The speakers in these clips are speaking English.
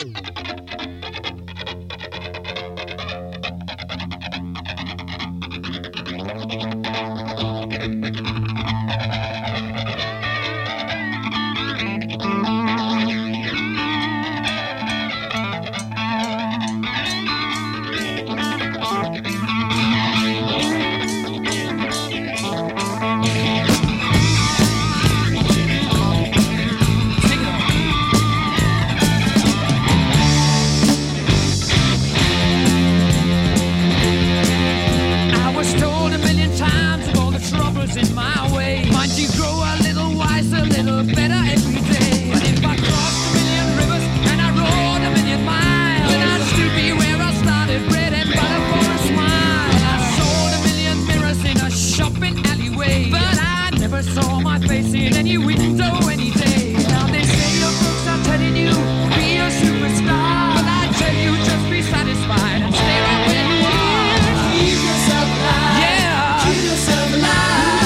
In my way, might you grow a little wiser, a little better every day. But if I crossed a million rivers and I rode a million miles, then I'd still be where I started, bread and butter for a smile. I sold a million mirrors in a shopping alleyway, but I never saw my face in any window any day. Now they say your books are telling you be a superstar, but I tell you just be satisfied and stay right where you are. Keep yourself alive. Yeah. Keep yourself alive.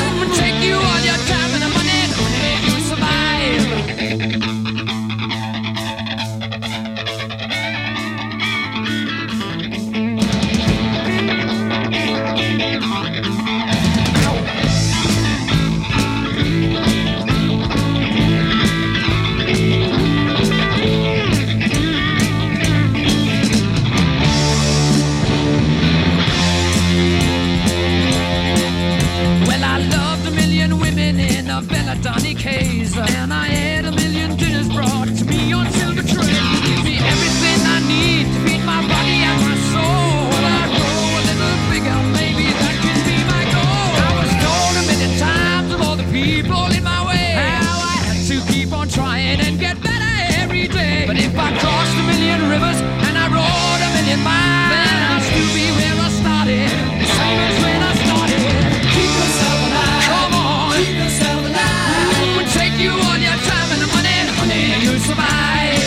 Donny K's, and I had a million dinners brought to me on silver tray. Give me everything I need to feed my body and my soul. When I grow a little bigger, maybe that can be my goal. I was told a million times of all the people in my way how I had to keep on trying and get better every day. But if I crossed a million rivers and I rode a million miles, then I'll still be where I started, the same as when I started. Keep yourself alive. Come on. Keep yourself alive. Take you all your time and the money, you'll survive.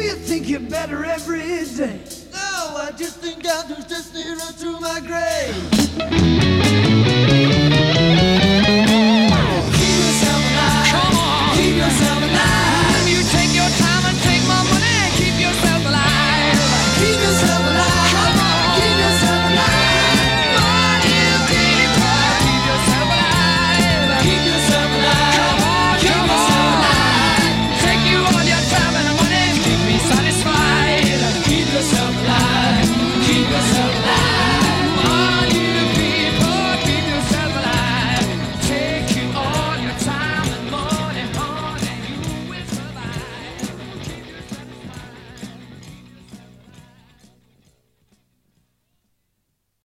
Better every day. No, I just think I'll just steer through my grave.